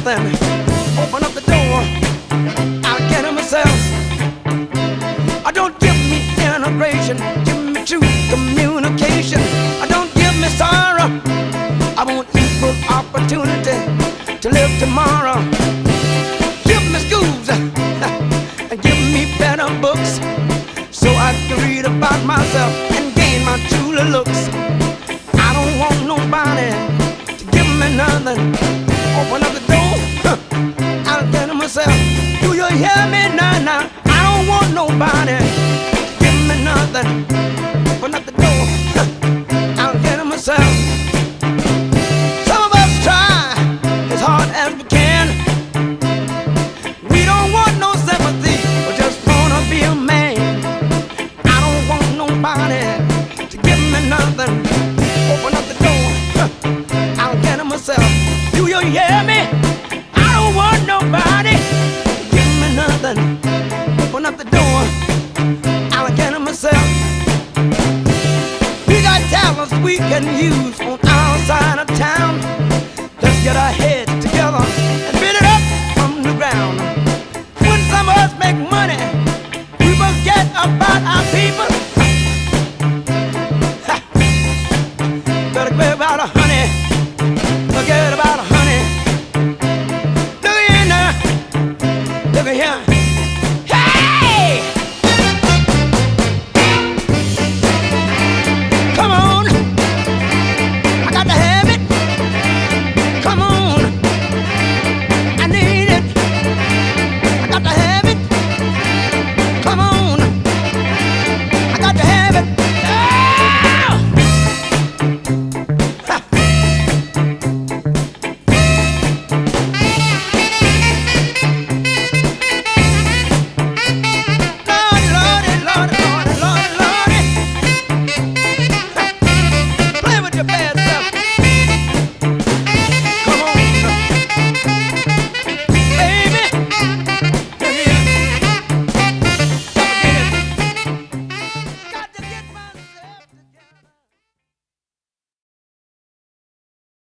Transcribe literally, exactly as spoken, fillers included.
nothing. Open up the door, I'll get it myself. I don't give me integration, give me true communication. I don't give me sorrow, I want equal opportunity to live tomorrow. Give me schools and give me better books, so I can read about myself and gain my true looks. I don't want nobody to give me nothing. Open up the door, I'll get it myself. Do you hear me now? Now I don't want nobody to give me nothing. Open up the door, I'll get it myself. Some of us try as hard as we can. We don't want no sympathy, we just wanna be a man. I don't want nobody to give me nothing. Open up the door, I'll get it myself. Do you hear me? I don't want nobody to give me nothing. Open up the door, I'll get it myself. We got talents we can use on our side of town. Let's get our heads together and build it up from the ground. When some of us make money, we will get about